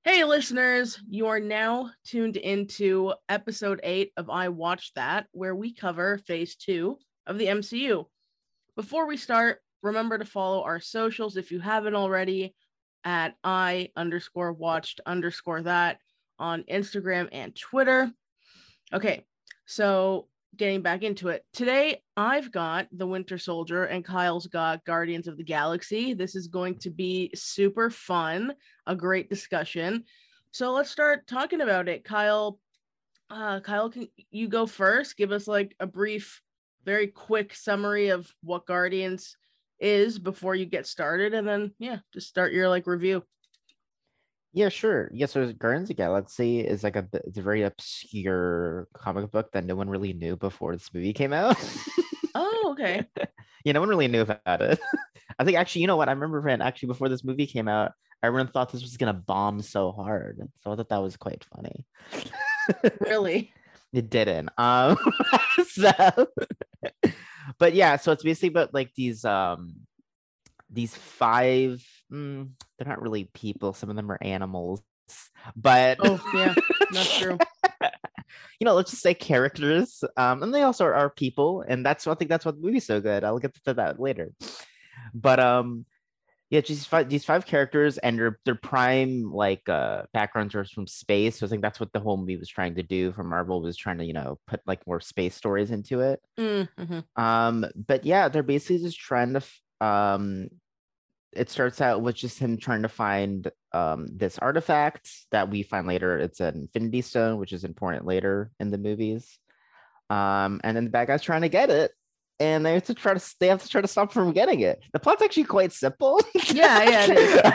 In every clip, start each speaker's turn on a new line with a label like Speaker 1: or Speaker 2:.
Speaker 1: Hey, listeners, you are now tuned into episode 8 of I Watched That, where we cover phase 2 of the MCU. Before we start, remember to follow our socials if you haven't already at I underscore watched underscore that on Instagram and Twitter. Okay, so getting back into it. Today, I've got The Winter Soldier and Kyle's got Guardians of the Galaxy. This is going to be super fun, a great discussion. So let's start talking about it. Kyle, can you go first? Give us like a brief, very quick summary of what Guardians is before you get started, and then just start your like review.
Speaker 2: Yeah, sure. Yeah, so Guardians of the Galaxy is like it's a very obscure comic book that no one really knew before this movie came out.
Speaker 1: Oh, okay.
Speaker 2: Yeah, no one really knew about it. I think actually, you know what? I remember when actually before this movie came out, everyone thought this was gonna bomb so hard. So I thought that was quite funny.
Speaker 1: Really?
Speaker 2: It didn't. So but yeah, so it's basically about like these five they're not really people, some of them are animals, but
Speaker 1: Oh, yeah, that's true.
Speaker 2: let's just say characters, and they also are people, and I think that's what the movie's so good. I'll get to that later. But yeah, just these five characters, and their prime like backgrounds are from space. So I think that's what the whole movie was trying to do. From Marvel was trying to put like more space stories into it.
Speaker 1: Mm-hmm.
Speaker 2: But yeah, they're basically just trying to it starts out with just him trying to find this artifact that we find later. It's an Infinity Stone, which is important later in the movies. And then the bad guy's trying to get it, and they have to try to stop him from getting it. The plot's actually quite simple.
Speaker 1: Yeah, it is.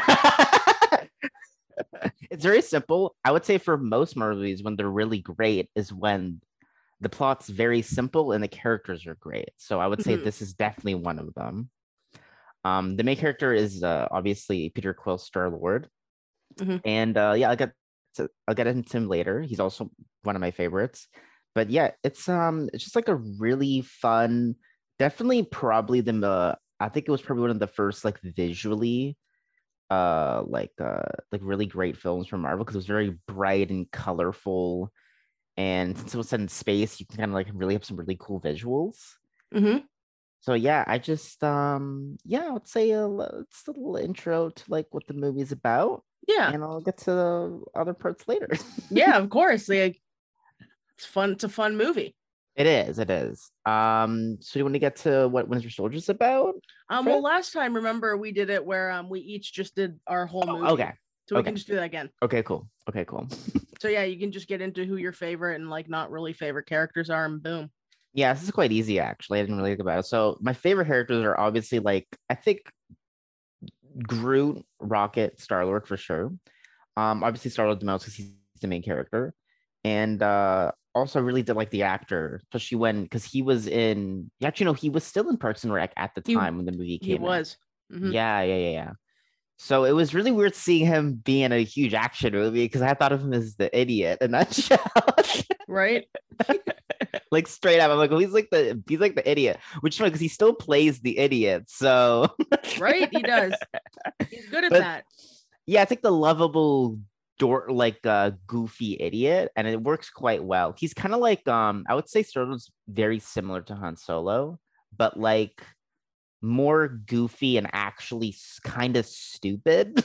Speaker 2: It's very simple. I would say for most movies, when they're really great, is when the plot's very simple and the characters are great. So I would say
Speaker 1: Mhm.
Speaker 2: this is definitely one of them. The main character is obviously Peter Quill, Star-Lord,
Speaker 1: Mhm.
Speaker 2: and yeah, I'll get into him later. He's also one of my favorites. But yeah, it's just like a really fun, definitely probably I think it was probably one of the first like visually like really great films from Marvel because it was very bright and colorful. And since it was set in space, you can kind of like really have some really cool visuals.
Speaker 1: Mhm.
Speaker 2: So yeah, I just yeah, I would say it's a little intro to like what the movie's about,
Speaker 1: Yeah.
Speaker 2: and I'll get to the other parts later.
Speaker 1: Yeah, of course. Like it's fun. It's a fun movie.
Speaker 2: It is, it is. So you want to get to what Winter Soldier's about,
Speaker 1: Well,
Speaker 2: Fred?
Speaker 1: last time, remember we did it where we each just did our whole
Speaker 2: Oh,
Speaker 1: movie,
Speaker 2: okay,
Speaker 1: so we
Speaker 2: okay,
Speaker 1: can just do that again.
Speaker 2: okay, cool, okay, cool.
Speaker 1: So yeah, you can just get into who your favorite and like not really favorite characters are, and boom.
Speaker 2: Yeah, this is quite easy actually. I didn't really think about it. So my favorite characters are obviously like I think Groot, Rocket, Star-Lord for sure. Obviously Star-Lord the most because he's the main character. And also really did like the actor, especially when because he was in actually no, he was still in Parks and Rec at the
Speaker 1: He
Speaker 2: time when the movie
Speaker 1: he
Speaker 2: came out.
Speaker 1: was. Hmm.
Speaker 2: Yeah, yeah, yeah, yeah. So it was really weird seeing him be in a huge action movie because I thought of him as the idiot in that show.
Speaker 1: Right.
Speaker 2: Like straight up, I'm like, well, he's like the idiot, which is funny because he still plays the idiot. So,
Speaker 1: Right. He does. He's good at
Speaker 2: but
Speaker 1: that.
Speaker 2: yeah, it's like the lovable like goofy idiot, and it works quite well. He's kind of like I would say Sturtle's very similar to Han Solo, but like more goofy and actually kind of stupid.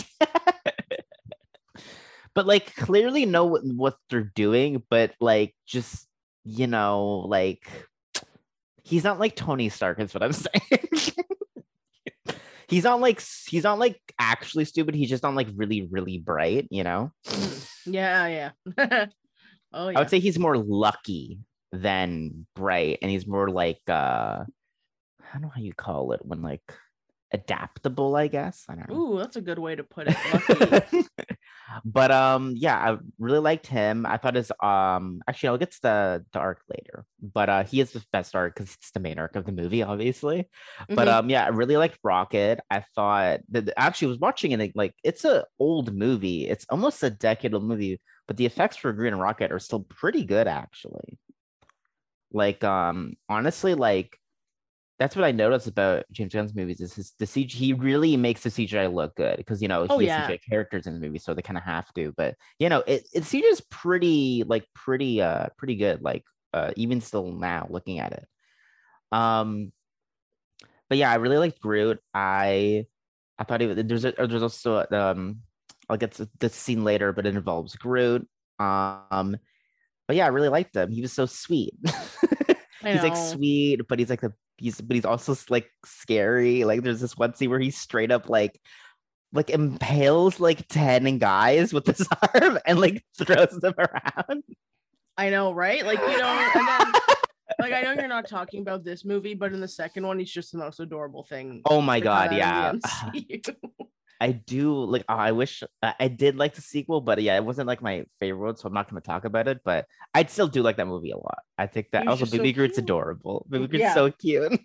Speaker 2: But like clearly know what they're doing, but like just like he's not like Tony Stark is what I'm saying. He's not like actually stupid. He's just not like really really bright.
Speaker 1: Mhm. Yeah, yeah. Oh
Speaker 2: I would
Speaker 1: yeah.
Speaker 2: say he's more lucky than bright, and he's more like I don't know how you call it when like adaptable. I guess I don't know.
Speaker 1: Ooh, that's a good way to put it. Lucky.
Speaker 2: But yeah, I really liked him. I thought his actually I'll get to the arc later, but he is the best arc because it's the main arc of the movie, obviously. But
Speaker 1: Hmm.
Speaker 2: yeah, I really liked Rocket. I thought that actually was watching it like it's a old movie. It's almost a decade old movie, but the effects for Green Rocket are still pretty good actually. Like honestly, like That's what I noticed about James Gunn's movies is the CG. He really makes the CGI look good because
Speaker 1: Oh
Speaker 2: he has
Speaker 1: yeah.
Speaker 2: CGI characters in the movie, so they kind of have to. But it CGI is pretty good. Like even still now looking at it. Um, but yeah, I really liked Groot. I thought there's also I'll get to this scene later, but it involves Groot. But yeah, I really liked him. He was so sweet.
Speaker 1: I
Speaker 2: He's like
Speaker 1: know.
Speaker 2: sweet, but he's also like scary. Like there's this one scene where he straight up like impales like 10 guys with his arm and like throws them around.
Speaker 1: I know, right? Like, and then like I know you're not talking about this movie, but in the second one, he's just the most adorable thing
Speaker 2: Oh my
Speaker 1: to come
Speaker 2: god,
Speaker 1: out of the
Speaker 2: yeah.
Speaker 1: MCU.
Speaker 2: I do like. I wish I did like the sequel, but yeah, it wasn't like my favorite, so I'm not going to talk about it. But I'd still do like that movie a lot. I think that
Speaker 1: He was
Speaker 2: also
Speaker 1: just so
Speaker 2: Baby Groot's
Speaker 1: cute.
Speaker 2: adorable. Baby Groot's
Speaker 1: Yeah.
Speaker 2: so cute.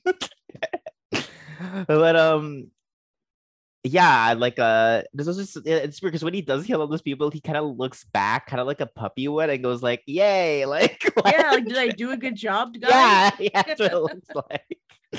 Speaker 2: But yeah, like this was just it's weird because when he does kill all those people, he kind of looks back, kind of like a puppy would, and goes like, "Yay!" Like,
Speaker 1: Yeah, like did I do a good job, guys?
Speaker 2: yeah, yeah, that's what it looks like.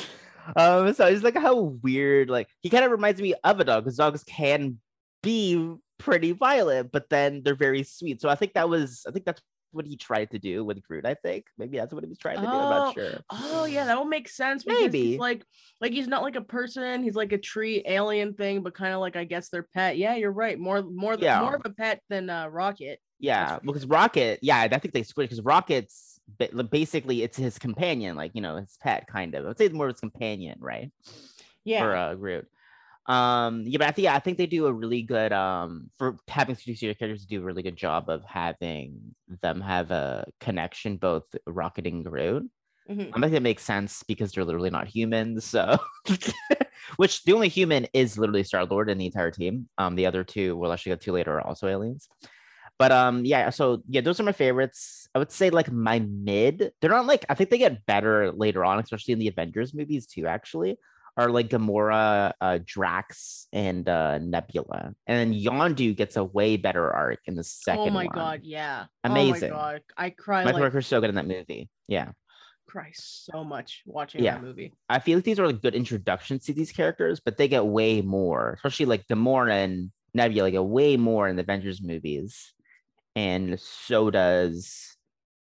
Speaker 2: So it's like how weird, like he kind of reminds me of a dog because dogs can be pretty violent, but then they're very sweet. So I think that's what he tried to do with Groot. I think maybe that's what he was trying to do. I'm not
Speaker 1: Oh,
Speaker 2: sure.
Speaker 1: oh yeah, that will make sense because he's
Speaker 2: Maybe.
Speaker 1: like he's not like a person, he's like a tree alien thing, but kind of like I guess their pet. Yeah, you're right. More
Speaker 2: Yeah.
Speaker 1: of a pet than Rocket. That's
Speaker 2: Yeah.
Speaker 1: for
Speaker 2: Because
Speaker 1: sure.
Speaker 2: Rocket, yeah, I think they switched because Rocket's basically it's his companion, like his pet kind of. I would say it's more of his companion, right? For
Speaker 1: Yeah.
Speaker 2: Groot. Yeah, but I think they do a really good for having studio characters do a really good job of having them have a connection, both Rocket and Groot.
Speaker 1: Mhm.
Speaker 2: I think that makes sense because they're literally not humans. So which the only human is literally Star-Lord in the entire team. The other two we'll actually get to later are also aliens. But yeah, so yeah, those are my favorites. I would say like my mid. They're not like I think they get better later on, especially in the Avengers movies too, actually. Are like Gamora, Drax, and Nebula. And then Yondu gets a way better arc in the
Speaker 1: Oh
Speaker 2: second
Speaker 1: my
Speaker 2: one.
Speaker 1: god, yeah. Oh my
Speaker 2: Amazing.
Speaker 1: god. I cry
Speaker 2: Michael
Speaker 1: like
Speaker 2: Rooker's so good in that movie. Yeah.
Speaker 1: cry so much watching that
Speaker 2: Yeah.
Speaker 1: movie.
Speaker 2: I feel like these are like good introductions to these characters, but they get way more, especially like Gamora and Nebula get way more in the Avengers movies. And so does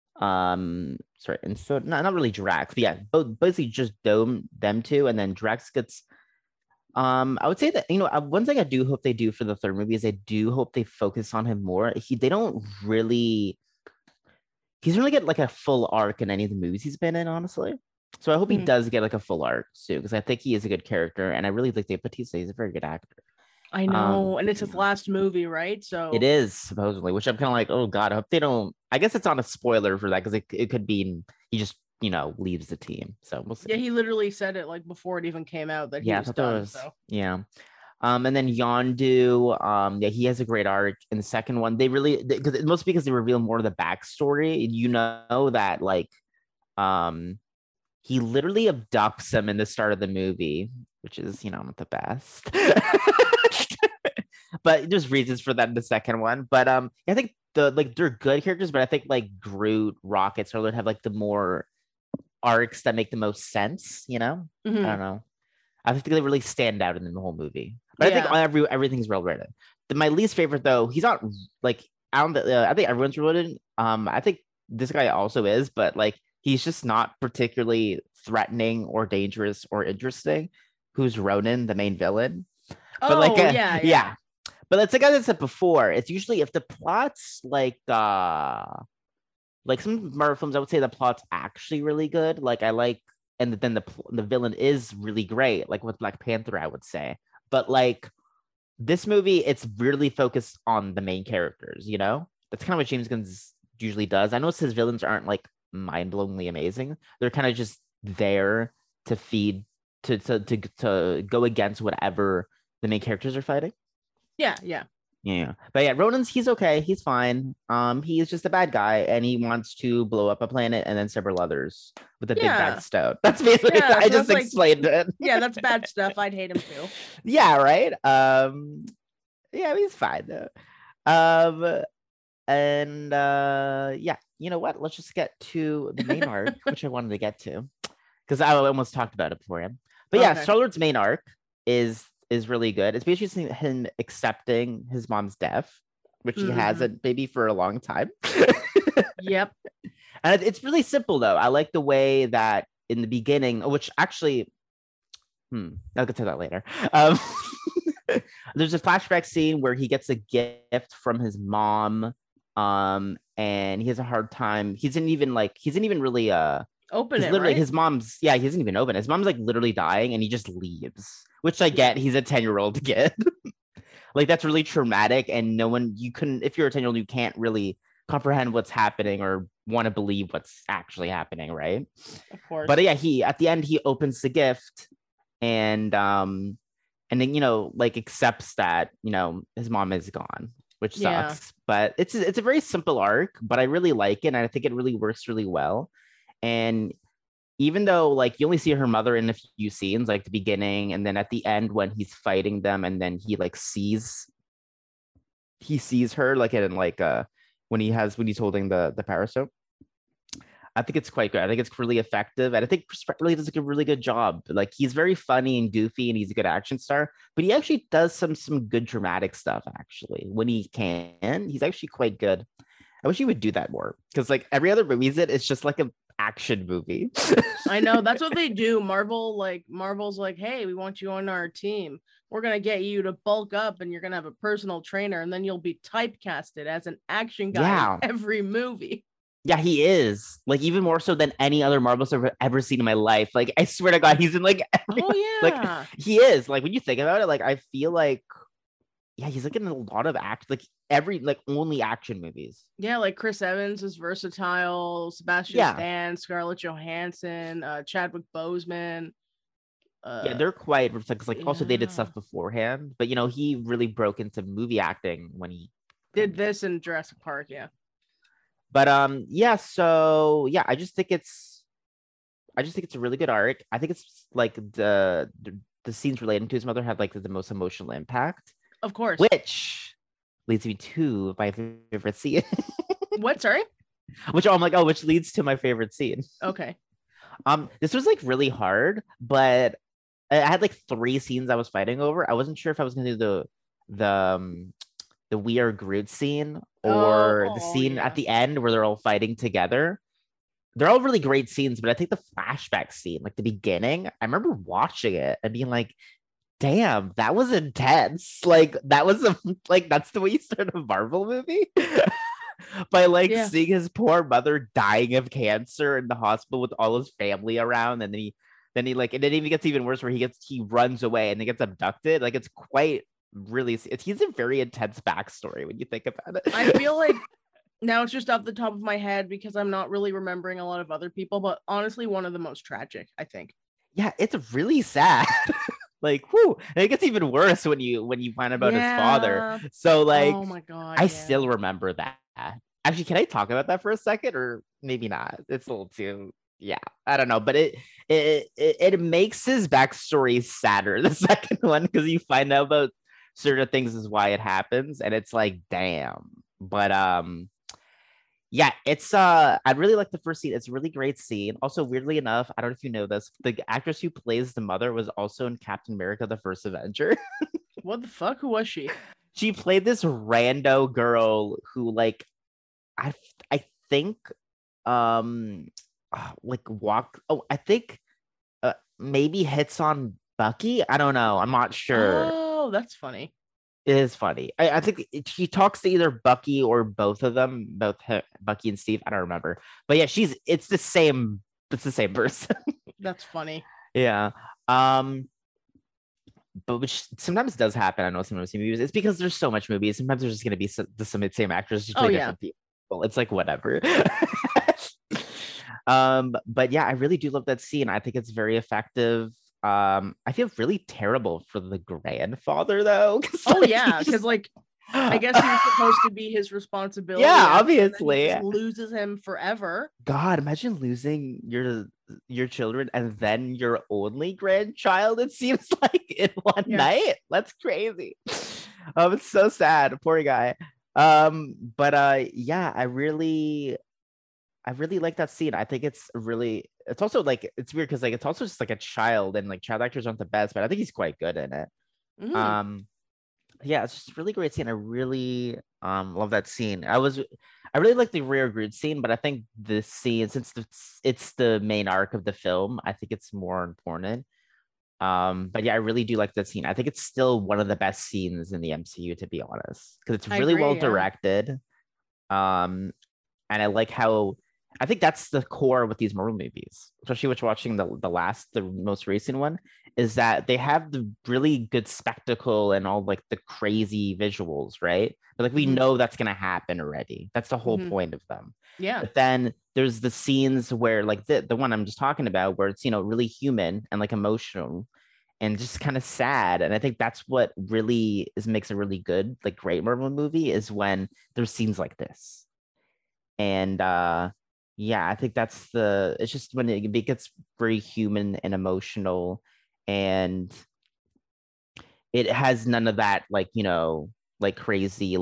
Speaker 2: sorry, and so not really Drax, but yeah, both basically just them two, and then Drax gets I would say that one thing I do hope they do for the third movie is I do hope they focus on him more. They don't really he doesn't really get like a full arc in any of the movies he's been in, honestly. So I hope he
Speaker 1: Mhm.
Speaker 2: does get like a full arc soon because I think he is a good character, and I really like Dave Bautista. He's a very good actor.
Speaker 1: I know, and it's his
Speaker 2: Yeah.
Speaker 1: last movie, right?
Speaker 2: It
Speaker 1: So
Speaker 2: is supposedly, which I'm kind of like, oh god, I hope they don't. I guess it's not a spoiler for that because it could be he just leaves the team. So we'll see.
Speaker 1: yeah, he literally said it like before it even came out that he
Speaker 2: Yeah, I
Speaker 1: was
Speaker 2: thought that
Speaker 1: done.
Speaker 2: was
Speaker 1: So
Speaker 2: yeah. And then Yondu, yeah, he has a great arc in the second one. They really because mostly because they reveal more of the backstory. You know that like um he literally abducts him in the start of the movie, which is not the best. But there's reasons for that in the second one. But I think they're good characters, but I think like Groot, Rocket, Star-Lord have like the more arcs that make the most sense. I don't
Speaker 1: mhm.
Speaker 2: know. I think they really stand out in the whole movie. But I think
Speaker 1: Yeah,
Speaker 2: everything's well written. My least favorite though, he's not like I don't. I think everyone's written. I think this guy also is, but like he's just not particularly threatening or dangerous or interesting. Who's Ronan, the main villain? But like,
Speaker 1: oh yeah, yeah.
Speaker 2: yeah, but it's like I said before, it's usually if the plot's like some Marvel films, I would say the plot's actually really good. Like I like, and then the villain is really great. Like with Black Panther, I would say. But like this movie, it's really focused on the main characters. That's kind of what James Gunn usually does. I know his villains aren't like mind-blowingly amazing. They're kind of just there to feed to go against whatever the main characters are fighting.
Speaker 1: Yeah, yeah.
Speaker 2: Yeah. But yeah, Ronan's he's okay. He's fine. He is just a bad guy and he wants to blow up a planet and then several others with a big bad
Speaker 1: Yeah.
Speaker 2: stone. That's basically
Speaker 1: Yeah.
Speaker 2: I
Speaker 1: So
Speaker 2: just
Speaker 1: that's like
Speaker 2: explained it.
Speaker 1: yeah, that's bad stuff. I'd hate him too.
Speaker 2: Yeah, right. Yeah, he's fine though. Um and yeah, you know what? Let's just get to the main arc, which I wanted to get to. because I almost talked about it before him. But yeah,
Speaker 1: Okay.
Speaker 2: Star-Lord's main arc is really good. It's basically him accepting his mom's death, which he
Speaker 1: Mhm.
Speaker 2: hasn't maybe for a long time.
Speaker 1: Yep.
Speaker 2: And it's really simple though. I like the way that in the beginning, which actually, I'll get to that later. There's a flashback scene where he gets a gift from his mom, and he has a hard time. He isn't even really
Speaker 1: Open
Speaker 2: he's
Speaker 1: it,
Speaker 2: literally
Speaker 1: right?
Speaker 2: his mom's, yeah, he isn't even open. His mom's like literally dying and he just leaves, which I get. He's a 10-year-old kid. Like that's really traumatic, and no one, you couldn't, if you're a 10-year-old, you can't really comprehend what's happening or want to believe what's actually happening, right?
Speaker 1: Of course.
Speaker 2: But yeah, he at the end he opens the gift and then like accepts that his mom is gone, which sucks.
Speaker 1: Yeah.
Speaker 2: But it's a very simple arc, but I really like it, and I think it really works really well. And even though like you only see her mother in a few scenes, like the beginning and then at the end when he's fighting them, and then he like sees her like in like when he's holding the parasite. I think it's quite good. I think it's really effective, and I think Chris Pratt really does a really good job. Like he's very funny and goofy, and he's a good action star. But he actually does some good dramatic stuff. Actually, when he can, he's actually quite good. I wish he would do that more, because like every other movie it's just like an action movie.
Speaker 1: I know that's what they do. Marvel's like, hey, we want you on our team. We're gonna get you to bulk up, and you're gonna have a personal trainer, and then you'll be typecasted as an action guy
Speaker 2: Yeah.
Speaker 1: in every movie.
Speaker 2: Yeah, he is, like, even more so than any other Marvel star I've ever seen in my life. Like, I swear to God, he's in like
Speaker 1: Oh yeah,
Speaker 2: like he is. Like when you think about it, like I feel like, yeah, he's like in a lot of only action movies.
Speaker 1: Yeah, like Chris Evans is versatile. Sebastian Stan, Scarlett Johansson, Chadwick Boseman.
Speaker 2: Yeah, they're quite like also they did
Speaker 1: Yeah.
Speaker 2: stuff beforehand, but he really broke into movie acting when he
Speaker 1: did this in Jurassic Park. Yeah.
Speaker 2: But yeah, so yeah, I just think it's a really good arc. I think it's like the scenes relating to his mother have like the most emotional impact.
Speaker 1: Of course.
Speaker 2: Which leads me to my favorite scene.
Speaker 1: What? Sorry?
Speaker 2: Which leads to my favorite scene.
Speaker 1: Okay.
Speaker 2: This was like really hard, but I had like 3 scenes I was fighting over. I wasn't sure if I was gonna do the We Are Groot scene or the scene at the end where they're all fighting together. They're all really great scenes, but I think the flashback scene, like the beginning, I remember watching it and being like, damn, that was intense. Like that was that's the way you start a Marvel movie. By seeing his poor mother dying of cancer in the hospital with all his family around, and then he and it even gets even worse where he runs away and he gets abducted. Like it's quite really, he's a very intense backstory when you think about it.
Speaker 1: I feel like now it's just off the top of my head because I'm not really remembering a lot of other people, but honestly, one of the most tragic, I think.
Speaker 2: Yeah, it's really sad. Like, whoo, and it gets even worse when you find out about his father. So like,
Speaker 1: oh my God,
Speaker 2: I still remember that. Actually, can I talk about that for a second, or maybe not? It's a little too, yeah, I don't know, but it makes his backstory sadder, the second one, because you find out about certain things is why it happens, and it's like, damn. But yeah, it's I really like the first scene. It's a really great scene. Also, weirdly enough, I don't know if you know this, the actress who plays the mother was also in Captain America: The First Avenger.
Speaker 1: What the fuck? Who was she?
Speaker 2: She played this rando girl who like I think I think maybe hits on Bucky. I don't know. I'm not sure.
Speaker 1: Oh, that's funny.
Speaker 2: It is funny. I think she talks to either Bucky or both of them, Bucky and Steve. I don't remember, but yeah, it's the same person.
Speaker 1: That's funny.
Speaker 2: Yeah. But which sometimes does happen. I know some movies. It's because there's so much movies. Sometimes there's just gonna be the same actors just play different people. It's like whatever. But yeah, I really do love that scene. I think it's very effective. I feel really terrible for the grandfather though.
Speaker 1: Oh yeah, because like I guess he was supposed to be his responsibility.
Speaker 2: Yeah, obviously.
Speaker 1: He just loses him forever.
Speaker 2: God, imagine losing your children and then your only grandchild, it seems like, in one night. That's crazy. It's so sad. Poor guy. But yeah, I really I really like that scene. I think it's also like it's weird because like it's also just like a child and like child actors aren't the best, but I think he's quite good in it.
Speaker 1: Mhm.
Speaker 2: Um yeah, it's just a really great scene. I really love that scene. I really like the Rare Groot scene, but I think this scene, since it's the main arc of the film, I think it's more important. But yeah, I really do like that scene. I think it's still one of the best scenes in the MCU, to be honest, because it's
Speaker 1: I
Speaker 2: really well
Speaker 1: agree. Yeah.
Speaker 2: directed. Um, and I like how I think that's the core with these Marvel movies, especially with watching the most recent one, is that they have the really good spectacle and all like the crazy visuals, right? But like we
Speaker 1: Mhm.
Speaker 2: know that's gonna happen already. That's the whole
Speaker 1: Mhm.
Speaker 2: point of them.
Speaker 1: Yeah.
Speaker 2: But then there's the scenes where like the one I'm just talking about, where it's really human and like emotional and just kind of sad. And I think that's what really makes a really good, like great Marvel movie is when there's scenes like this. And yeah, I think it's just when it gets very human and emotional, and it has none of that like, like crazy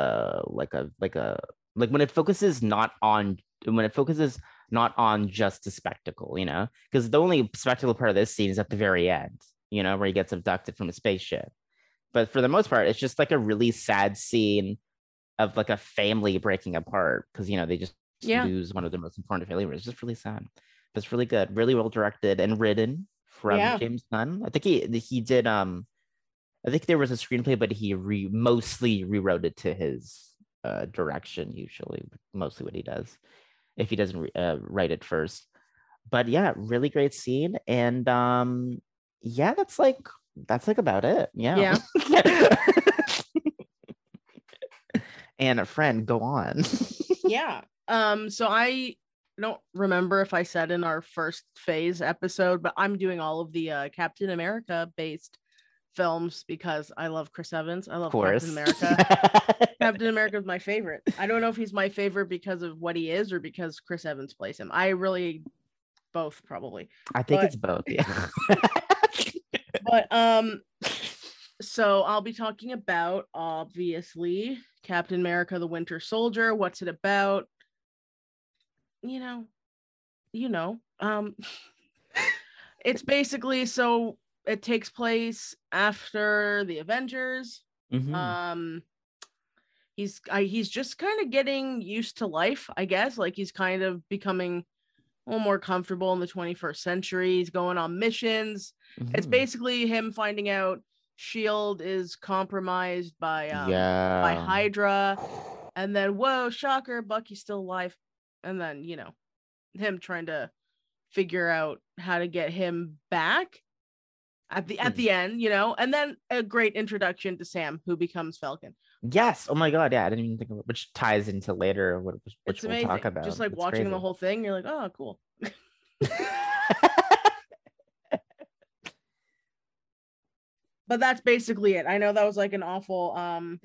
Speaker 2: like when it focuses not on just the spectacle, because the only spectacle part of this scene is at the very end, where he gets abducted from a spaceship. But for the most part, it's just like a really sad scene of like a family breaking apart because they just
Speaker 1: Yeah.
Speaker 2: lose one of their most important family members. It's just really sad. But it's really good, really well directed and written from
Speaker 1: Yeah.
Speaker 2: James Gunn. I think he did I think there was a screenplay, but he mostly rewrote it to his direction, usually, mostly what he does, if he doesn't write it first. But yeah, really great scene. And yeah, that's like about it. Yeah.
Speaker 1: Yeah.
Speaker 2: And a friend, go on.
Speaker 1: Yeah. So I don't remember if I said in our first phase episode, but I'm doing all of the Captain America based films because I love Chris Evans. I
Speaker 2: Of
Speaker 1: love Captain
Speaker 2: course.
Speaker 1: America. Captain America is my favorite. I don't know if he's my favorite because of what he is or because Chris Evans plays him. I really both probably.
Speaker 2: I think
Speaker 1: But
Speaker 2: it's both. Yeah.
Speaker 1: but so I'll be talking about obviously Captain America the Winter Soldier. What's it about? You know, you know. It's basically so it takes place after the Avengers.
Speaker 2: Mhm.
Speaker 1: Um he's just kind of getting used to life, I guess. Like he's kind of becoming a little more comfortable in the 21st century. He's going on missions. It's
Speaker 2: Mhm.
Speaker 1: basically him finding out Shield is compromised by
Speaker 2: Yeah.
Speaker 1: Hydra, and then whoa, shocker, Bucky's still alive, and then him trying to figure out how to get him back at
Speaker 2: Mhm.
Speaker 1: the end, and then a great introduction to Sam, who becomes Falcon.
Speaker 2: Yes. Oh my God. Yeah. I didn't even think of it, which ties into later,
Speaker 1: It's
Speaker 2: which we'll talk
Speaker 1: amazing. Just
Speaker 2: about.
Speaker 1: like
Speaker 2: It's
Speaker 1: watching the
Speaker 2: crazy.
Speaker 1: whole thing, you're like, oh, cool. But that's basically it. I know that was like an awful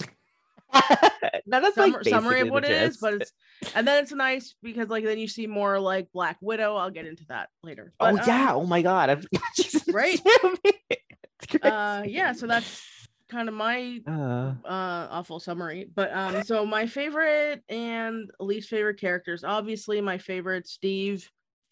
Speaker 2: No, that's like
Speaker 1: summary of
Speaker 2: basically the
Speaker 1: what it is, but
Speaker 2: gist.
Speaker 1: and then it's nice because like then you see more like Black Widow. I'll get into that later.
Speaker 2: Oh
Speaker 1: But
Speaker 2: yeah. Oh my God. Jesus,
Speaker 1: right.
Speaker 2: it's
Speaker 1: Yeah,
Speaker 2: crazy.
Speaker 1: so that's kind of my
Speaker 2: Uh,
Speaker 1: awful summary. But so my favorite and least favorite characters, obviously my favorite Steve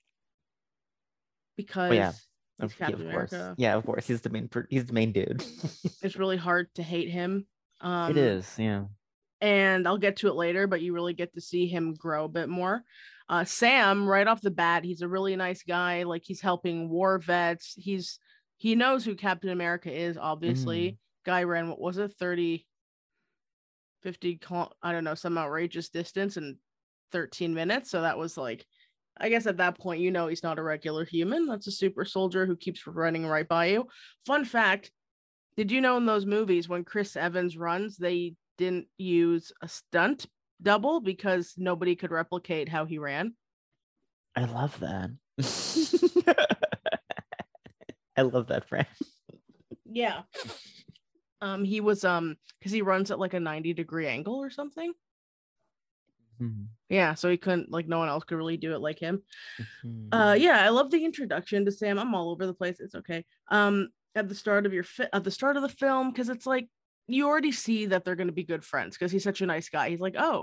Speaker 2: oh yeah.
Speaker 1: because he's
Speaker 2: Yeah,
Speaker 1: Captain
Speaker 2: of course.
Speaker 1: America.
Speaker 2: Yeah, of course. He's the main dude.
Speaker 1: It's really hard to hate him.
Speaker 2: It is. Yeah.
Speaker 1: And I'll get to it later, but you really get to see him grow a bit more. Sam, right off the bat, he's a really nice guy. Like he's helping war vets. He knows who Captain America is,
Speaker 2: Mm.
Speaker 1: obviously. Guy ran, what was it, 30, 50, I don't know, some outrageous distance in 13 minutes. So that was like, I guess at that point, he's not a regular human. That's a super soldier who keeps running right by you. Fun fact, did you know in those movies when Chris Evans runs, they didn't use a stunt double because nobody could replicate how he ran?
Speaker 2: I love that. I love that friend.
Speaker 1: Yeah. He was because he runs at like a 90-degree angle or something.
Speaker 2: Mhm.
Speaker 1: Yeah, so he couldn't, like, no one else could really do it like him.
Speaker 2: Mhm.
Speaker 1: Yeah, I love the introduction to Sam. I'm all over the place. It's okay. At the start of at the start of the film, because it's like you already see that they're going to be good friends because he's such a nice guy. He's like, oh,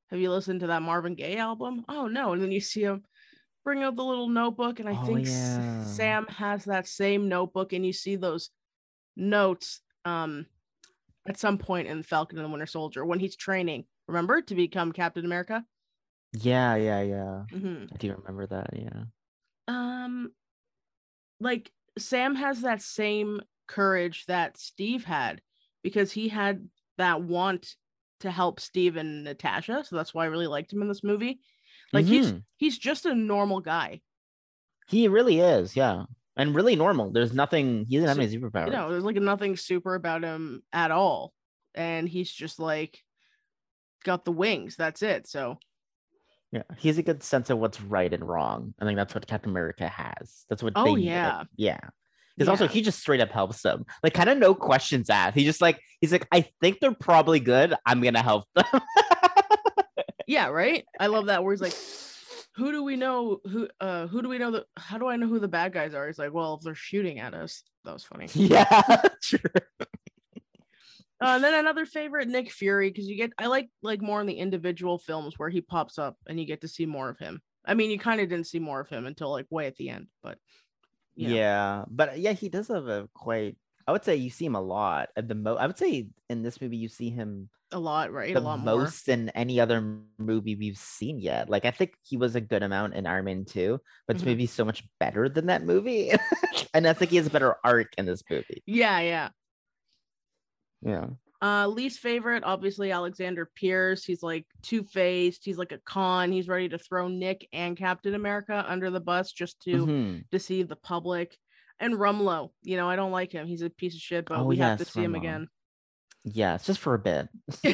Speaker 1: Have you listened to that Marvin Gaye album? Oh no. And then you see him bring out the little notebook, and I
Speaker 2: Oh
Speaker 1: think
Speaker 2: yeah.
Speaker 1: Sam has that same notebook, and you see those notes at some point in Falcon and the Winter Soldier when he's training, remember, to become Captain America.
Speaker 2: Yeah.
Speaker 1: Mm-hmm.
Speaker 2: I do remember that. Yeah.
Speaker 1: um like Sam has that same courage that Steve had, because he had that want to help Steve and Natasha, so that's why I really liked him in this movie. Like he's just a normal guy.
Speaker 2: He really is, yeah. And really normal. There's nothing, he doesn't have
Speaker 1: So,
Speaker 2: any superpowers.
Speaker 1: there's like nothing super about him at all, and he's just like got the wings, that's it. So
Speaker 2: Yeah, he has a good sense of what's right and wrong. I think that's what Captain America has. That's what
Speaker 1: oh
Speaker 2: they need. Like,
Speaker 1: yeah,
Speaker 2: yeah. Because also
Speaker 1: yeah,
Speaker 2: he just straight up helps them. Like kind of no questions asked. He's like, I think they're probably good. I'm gonna help them.
Speaker 1: yeah, right. I love that where he's like, who do we know who do we know that how do I know who the bad guys are? He's like, well, if they're shooting at us. That was funny.
Speaker 2: Yeah, true.
Speaker 1: And then another favorite, Nick Fury, because you get I like more in the individual films where he pops up and you get to see more of him. I mean, you kind of didn't see more of him until like way at the end, but
Speaker 2: Yeah, but yeah, he does have a quite. I would say you see him a lot at the I would say in this movie you see him
Speaker 1: a lot, right?
Speaker 2: the
Speaker 1: A lot more.
Speaker 2: most than any other movie we've seen yet. Like I think he was a good amount in Iron Man 2, but this movie's so much better than that movie. And I think he has a better arc in this movie.
Speaker 1: Yeah.
Speaker 2: Yeah.
Speaker 1: Least favorite, obviously Alexander Pierce. He's like two-faced. He's like a con. He's ready to throw Nick and Captain America under the bus just to deceive the public. And Rumlow, I don't like him. He's a piece of shit, but we have to see him again.
Speaker 2: Yeah, it's just for a bit.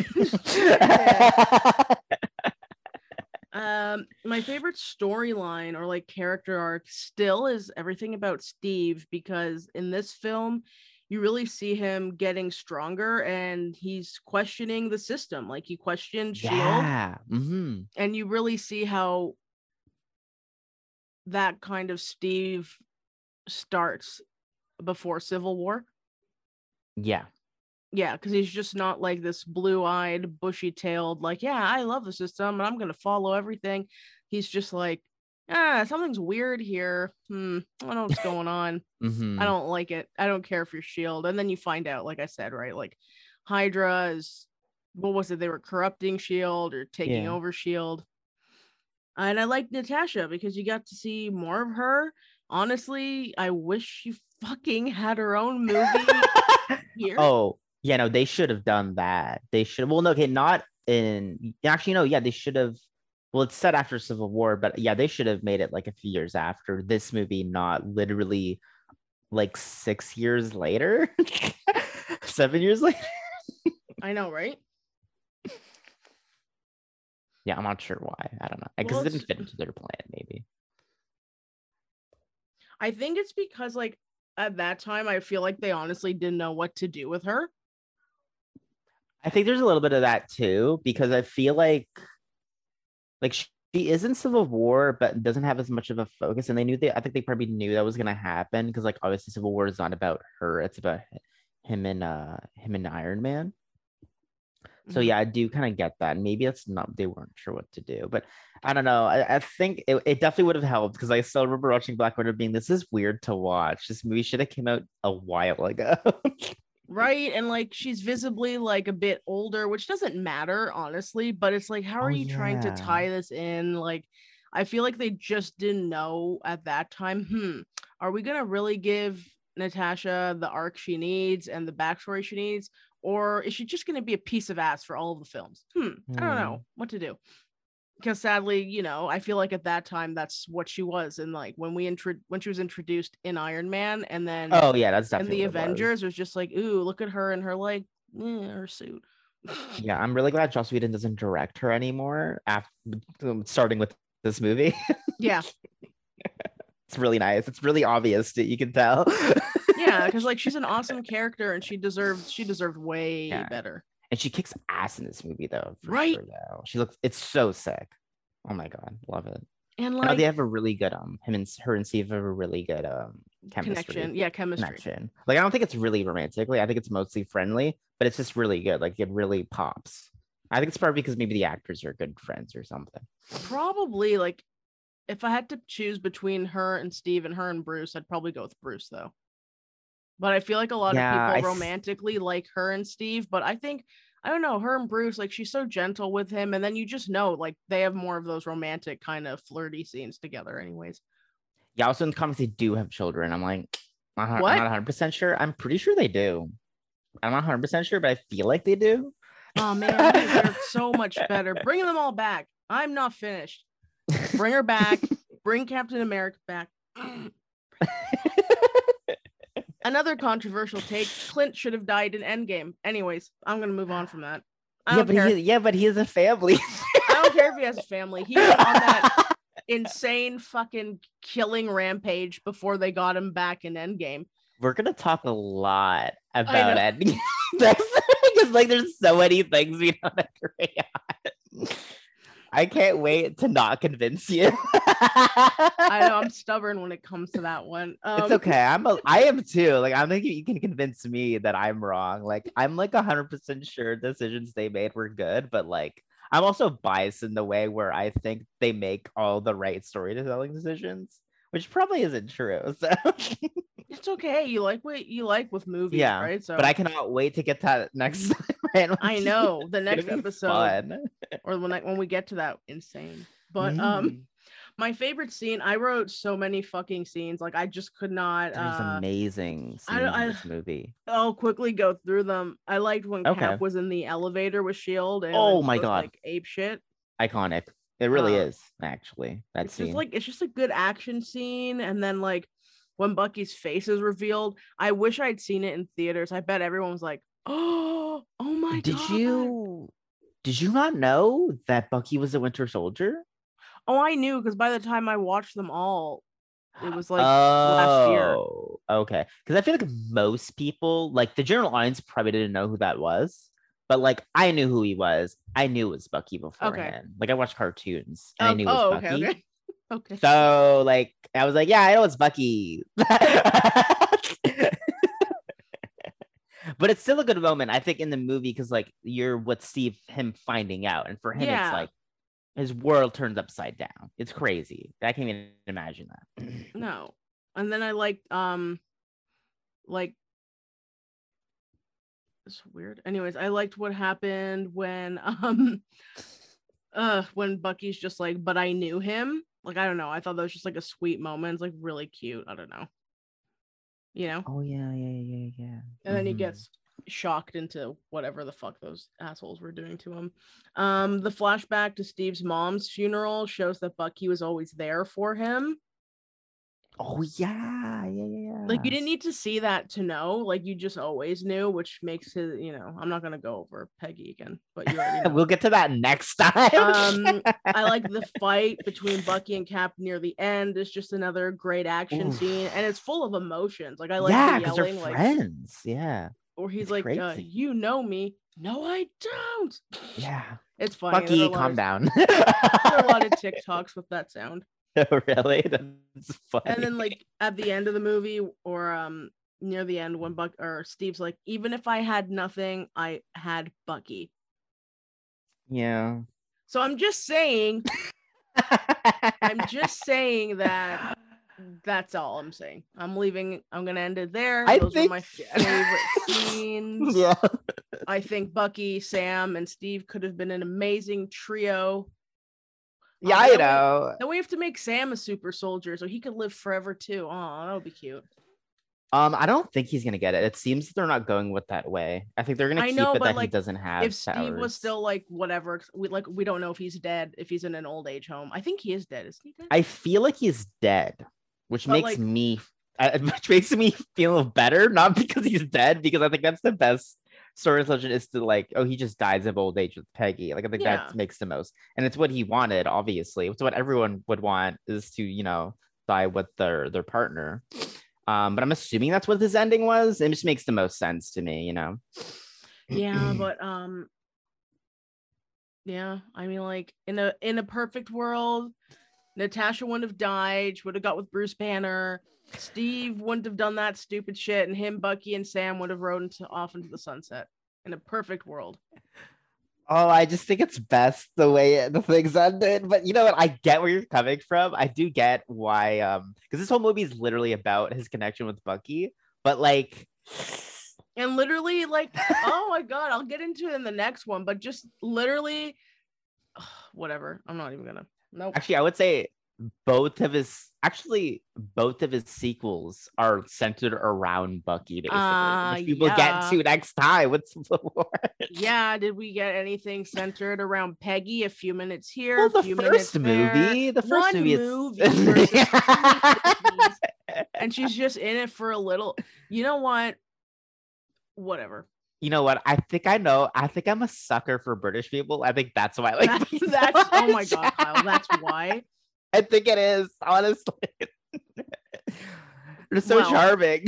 Speaker 1: My favorite storyline or like character arc still is everything about Steve, because in this film you really see him getting stronger and he's questioning the system. Like he questioned Shield, and you really see how that kind of Steve starts before Civil War.
Speaker 2: Yeah,
Speaker 1: because he's just not like this blue-eyed, bushy-tailed, like, yeah, I love the system and I'm gonna follow everything. He's just like, something's weird here. I don't know what's going on. I don't like it. I don't care for Shield. And then you find out, like I said, right, like Hydra is, what was it, they were corrupting Shield or taking over Shield. And I like Natasha because you got to see more of her. Honestly, I wish she fucking had her own movie here.
Speaker 2: Oh yeah, no, they should have done that. They should. Well, no, okay, not in. Actually, no, yeah, they should have. Well, it's set after Civil War, but yeah, they should have made it like a few years after this movie, not literally like 6 years later, 7 years later.
Speaker 1: I know, right?
Speaker 2: Yeah, I'm not sure why. I don't know. Because it didn't fit into their plan, maybe.
Speaker 1: I think it's because, like, at that time, I feel like they honestly didn't know what to do with her.
Speaker 2: I think there's a little bit of that too, because I feel like she is in Civil War, but doesn't have as much of a focus. And I think they probably knew that was gonna happen because, like, obviously Civil War is not about her; it's about him and Iron Man. So yeah, I do kind of get that. Maybe that's not, they weren't sure what to do, but I don't know. I think it definitely would have helped because I still remember watching Black Widow being, this is weird to watch. This movie should have came out a while ago.
Speaker 1: Right. And like she's visibly like a bit older, which doesn't matter, honestly, but it's like, how are you trying to tie this in? Like, I feel like they just didn't know at that time. Are we gonna really give Natasha the arc she needs and the backstory she needs? Or is she just going to be a piece of ass for all of the films? I don't know what to do. Because sadly, I feel like at that time, that's what she was. And like when she was introduced in Iron Man, and then
Speaker 2: that's definitely
Speaker 1: in the Avengers, it was just like, ooh, look at her and her like her suit.
Speaker 2: Yeah, I'm really glad Joss Whedon doesn't direct her anymore after starting with this movie.
Speaker 1: Yeah.
Speaker 2: It's really nice. It's really obvious that you can tell.
Speaker 1: Yeah, because like she's an awesome character and she deserved way better.
Speaker 2: And she kicks ass in this movie though.
Speaker 1: Right.
Speaker 2: Sure, though. It's so sick. Oh my god, love it.
Speaker 1: And like
Speaker 2: they have a really good her and Steve have a really good chemistry.
Speaker 1: Connection. Yeah, chemistry.
Speaker 2: Connection. Like I don't think it's really romantically. I think it's mostly friendly, but it's just really good. Like it really pops. I think it's probably because maybe the actors are good friends or something.
Speaker 1: Probably, like, if I had to choose between her and Steve and her and Bruce, I'd probably go with Bruce though. But I feel like a lot of people romantically like her and Steve, but I think I don't know, her and Bruce, like she's so gentle with him, and then you just know like they have more of those romantic kind of flirty scenes together anyways.
Speaker 2: Yeah, also in the comics they do have children. I'm like, I'm
Speaker 1: What?
Speaker 2: not 100% sure. I'm pretty sure they do. I'm not 100% sure, but I feel like they do.
Speaker 1: Oh man, they deserve so much better. Bring them all back. I'm not finished. Bring her back. Bring Captain America back. Another controversial take: Clint should have died in Endgame. Anyways, I'm gonna move on from that.
Speaker 2: But he has a family.
Speaker 1: I don't care if he has a family. He was on that insane fucking killing rampage before they got him back in Endgame.
Speaker 2: We're gonna talk a lot about Endgame because like there's so many things we don't agree on. I can't wait to not convince you.
Speaker 1: I know I'm stubborn when it comes to that one.
Speaker 2: It's okay. I am too. Like I'm thinking you can convince me that I'm wrong. Like I'm like 100% sure decisions they made were good, but like I'm also biased in the way where I think they make all the right storytelling decisions, which probably isn't true. So
Speaker 1: it's okay. You like what you like with movies,
Speaker 2: yeah,
Speaker 1: right? So,
Speaker 2: but I cannot wait to get that next time. Right?
Speaker 1: I know the next episode,
Speaker 2: fun.
Speaker 1: or when we get to that, insane. But my favorite scene, I wrote so many fucking scenes. Like I just could not.
Speaker 2: There's amazing scenes in this movie.
Speaker 1: I'll quickly go through them. I liked when Cap was in the elevator with Shield. And
Speaker 2: oh my god,
Speaker 1: like ape shit.
Speaker 2: Iconic. It really is actually. That scene.
Speaker 1: It's just a good action scene, and then like when Bucky's face is revealed, I wish I'd seen it in theaters. I bet everyone was like, oh my god.
Speaker 2: Did you not know that Bucky was a Winter Soldier?
Speaker 1: Oh, I knew because by the time I watched them all, it was like last year.
Speaker 2: Okay. Because I feel like most people, like the general audience, probably didn't know who that was. But like I knew who he was. I knew it was Bucky beforehand. Like I watched cartoons and I knew it was Bucky.
Speaker 1: Okay.
Speaker 2: So like I was like, yeah, I know it's Bucky. But it's still a good moment, I think, in the movie because like you're with Steve, him finding out, and for him it's like his world turns upside down. It's crazy. I can't even imagine that.
Speaker 1: No. And then I liked like it's weird. Anyways, I liked what happened when Bucky's just like, but I knew him. Like, I don't know. I thought that was just like a sweet moment. It's like really cute. I don't know. You know?
Speaker 2: Oh yeah.
Speaker 1: And then he gets shocked into whatever the fuck those assholes were doing to him. The flashback to Steve's mom's funeral shows that Bucky was always there for him.
Speaker 2: Oh yeah.
Speaker 1: Like you didn't need to see that to know. Like you just always knew, which makes his, I'm not gonna go over Peggy again, but you already know.
Speaker 2: We'll get to that next time.
Speaker 1: I like the fight between Bucky and Cap near the end. It's just another great action scene, and it's full of emotions. Like I like the yelling,
Speaker 2: they're friends. Yeah.
Speaker 1: Or he's like, you know me. No, I don't.
Speaker 2: Yeah.
Speaker 1: It's funny.
Speaker 2: Bucky, calm down.
Speaker 1: There are a lot of TikToks with that sound.
Speaker 2: Oh, really? That's funny.
Speaker 1: And then like at the end of the movie or near the end when Steve's like, even if I had nothing, I had Bucky.
Speaker 2: Yeah.
Speaker 1: So I'm just saying that that's all I'm saying. I'm leaving. I'm gonna end it there. Those are my favorite scenes.
Speaker 2: Yeah.
Speaker 1: I think Bucky, Sam, and Steve could have been an amazing trio.
Speaker 2: Yeah, I know.
Speaker 1: Then we have to make Sam a super soldier so he could live forever too. Oh, that would be cute.
Speaker 2: I don't think he's gonna get it. It seems they're not going with that way. I think they're gonna keep it that he doesn't have.
Speaker 1: If Steve was still like whatever, we don't know if he's dead, if he's in an old age home. I think he is dead. Is he dead?
Speaker 2: I feel like he's dead, which makes me feel better. Not because he's dead, because I think that's the best story solution is to like, oh, he just dies of old age with Peggy. Like I think that makes the most, and it's what he wanted. Obviously, it's what everyone would want is to die with their partner. But I'm assuming that's what his ending was. It just makes the most sense to me,
Speaker 1: Yeah, but yeah, I mean, like in a perfect world, Natasha wouldn't have died. She would have got with Bruce Banner. Steve wouldn't have done that stupid shit, and him, Bucky, and Sam would have rode off into the sunset in a perfect world.
Speaker 2: Oh, I just think it's best the way the things ended. But you know what? I get where you're coming from. I do get why, because this whole movie is literally about his connection with Bucky. But like,
Speaker 1: And literally, like, oh my god, I'll get into it in the next one, but just literally, whatever. I'm not even gonna. Nope.
Speaker 2: actually, I would say both of his sequels are centered around Bucky, basically, which we will get
Speaker 1: Yeah.
Speaker 2: to next time with Civil War.
Speaker 1: Yeah, did we get anything centered around Peggy? A few minutes here,
Speaker 2: Well,
Speaker 1: a few minutes there.
Speaker 2: the first
Speaker 1: One
Speaker 2: movie,
Speaker 1: movie
Speaker 2: it's...
Speaker 1: versus two movies, and she's just in it for a little. You know what? Whatever.
Speaker 2: You know what? I think I know. I think I'm a sucker for British people. I think that's why I like
Speaker 1: that's oh my god, Kyle. That's why.
Speaker 2: I think it is, honestly. They're so charming.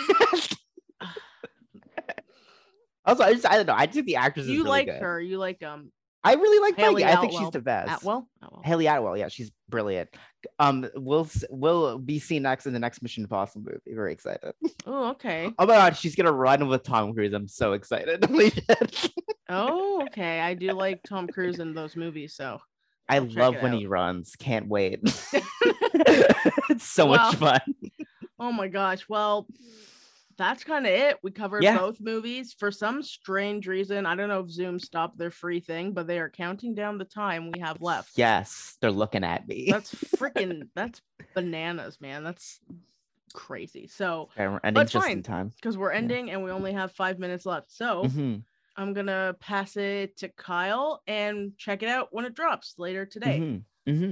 Speaker 2: Also, I don't know. I think the actress is
Speaker 1: you
Speaker 2: really
Speaker 1: like
Speaker 2: good.
Speaker 1: her. You like
Speaker 2: I really like
Speaker 1: Haley
Speaker 2: Peggy. I think she's the best.
Speaker 1: Atwell?
Speaker 2: Haley Atwell, yeah, she's brilliant. We'll be seen next in the next Mission Impossible movie. Very excited.
Speaker 1: Oh, okay.
Speaker 2: Oh my god, she's gonna run with Tom Cruise. I'm so excited.
Speaker 1: Oh, okay. I do like Tom Cruise in those movies, so
Speaker 2: I love when he runs. Can't wait. It's so much fun.
Speaker 1: Oh my gosh. Well, that's kind of it. We covered both movies. For some strange reason, I don't know if Zoom stopped their free thing, but they are counting down the time we have left.
Speaker 2: Yes, they're looking at me.
Speaker 1: That's bananas, man. That's crazy. So
Speaker 2: we're ending just in time
Speaker 1: because we're ending and we only have 5 minutes left. So I'm gonna pass it to Kyle and check it out when it drops later today.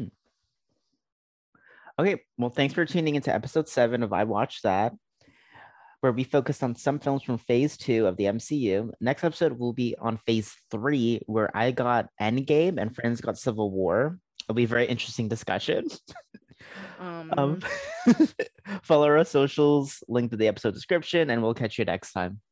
Speaker 2: Okay, well, thanks for tuning into episode 7 of I Watched That, where we focused on some films from phase 2 of the MCU. Next episode will be on phase 3, where I got Endgame and friends got Civil War. It'll be a very interesting discussion. Follow our socials, link to the episode description, and we'll catch you next time.